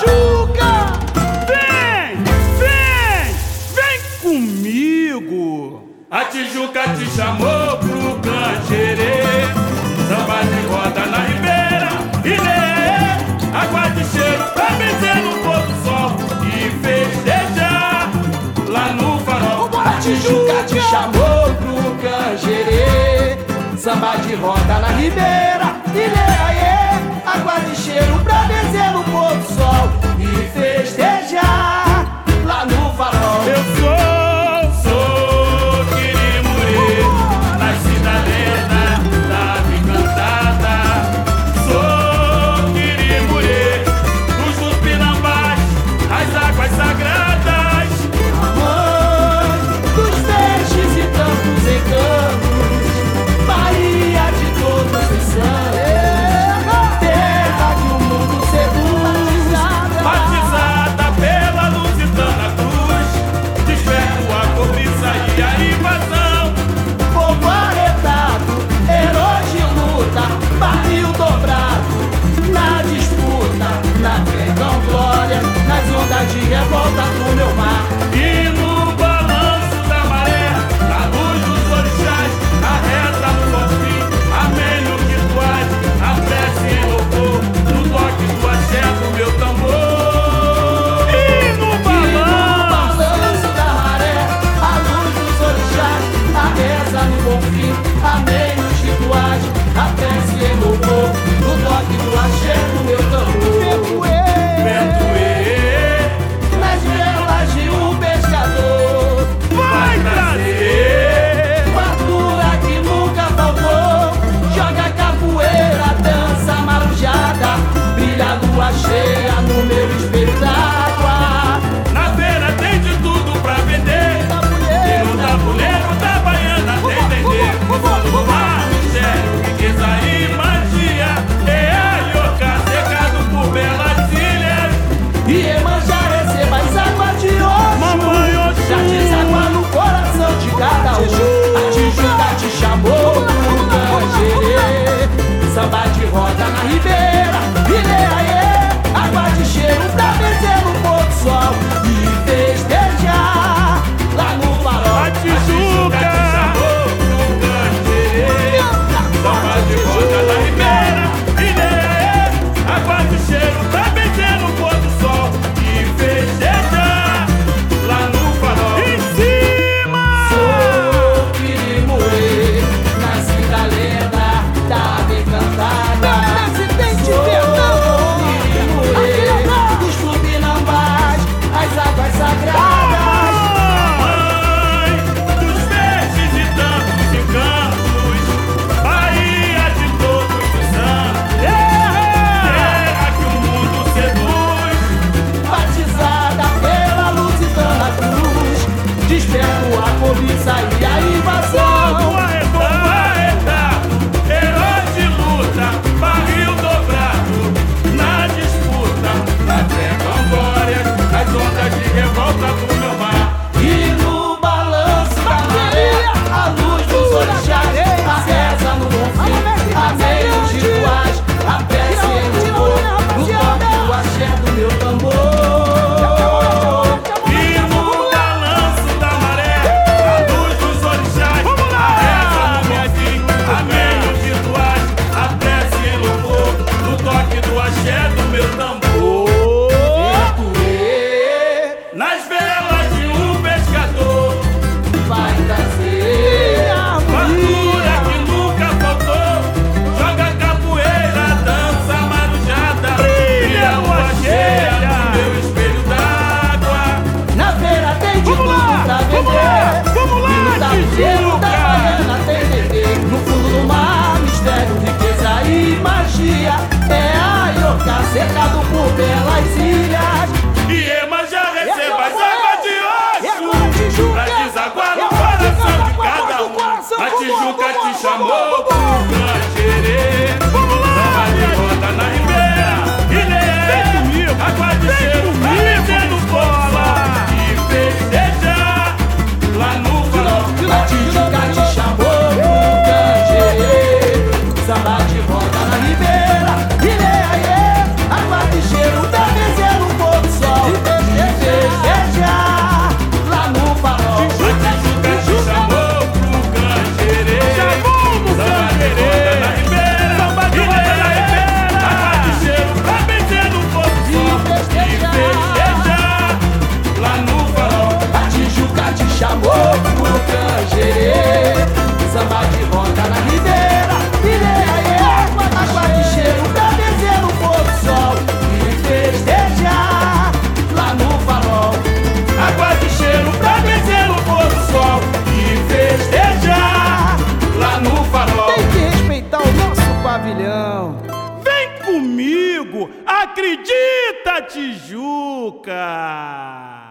Tijuca! Vem comigo! A Tijuca te chamou pro canjerê, samba de roda na ribeira, ilê, água de cheiro pra benzer no pôr do sol e festejar lá no farol. A Tijuca te chamou pro canjerê, samba de roda na ribeira, ilê, água de cheiro pra benzer no pôr do sol e festejar lá no farol. Eu sou Quirimuri, nasci da lenda da encantada. Sou Quirimuri, dos Tupinambás, as águas sagradas, Mãe dos peixes e tantos encantos, Bahia de todos os santos, terra que o mundo seduz, batizada pela Lusitana Cruz, desperto a cobiça e a invasão. povo arretado, herói de luta, barril dobrado, na disputa, na perdão glória, nas ondas de revolta do meu mar. E no balanço da maré, a luz dos orixás, a reza no confim, amém no que tu és, a prece em louvor, no toque do axé do meu tambor. E no Balanço da maré, a luz dos orixás, a reza no confim, amém nos rituais, a prece em louvor, no toque do axé do meu tambor. Ventoê, Nas velas de um pescador, vai trazer fartura que nunca faltou, joga capoeira, dança marujada, brilha a lua cheia no meu espelho d'água. na feira tem de tudo pra vender. E no tabuleiro da baiana tem vender. No mar, mistério, riqueza e magia. É a Ioca secado por belas ilhas. E Iemanjá receba as águas de hoje, já deságua no coração de cada um. A Tijuca te chamou pro canjerê, samba de roda na ribeira, ilê, água de cheiro pra benzer no pôr do sol e festejar lá no farol. A Tijuca te chamou pro canjerê, samba de roda na ribeira, ilê, água de cheiro pra benzer no pôr do sol e festejar lá no farol. Em cima! Sou Quirimuri, nasci da lenda da ave cantada. Sou Quirimuri, dos Tupinambás, as águas sagradas. Mãe dos peixes e tantos encantos, Bahia de todos os santos, terra que o mundo seduz. Batizada pela Lusitana Cruz, desperto a cobiça e a invasão. Poeta, herói de luta, barril dobrado, na disputa, na terra glórias, nas ondas de revolta do meu mar. E no balanço da maré, a luz dos orixás, a reza no confim, amém nos rituais, a prece em louvor, no toque do axé do meu tambor. E no balanço da maré, a luz dos orixás, a reza no confim, amém nos rituais, a prece em louvor, no toque do axé do meu tambor. Ventoê Nas velas de um pescador, vai trazer fartura que nunca faltou, joga capoeira, dança marujada, brilha a lua cheia no meu espelho d'água. na feira tem de tudo pra vender. E no tabuleiro da baiana tem bebê. No fundo do mar, mistério, riqueza e magia. É a Ioca cercado por belas ilhas. E Iemanjá receba as águas de hoje, pra desaguar no coração de cada um. A Tijuca te chamou pro canjerê, samba de roda na ribeira, ilê, água de cheiro pra descer no pola e festejar lá no farol. A Tijuca te chamou pro canjerê, samba de roda na ribeira, ilê, água de cheiro pra descer Tijuca.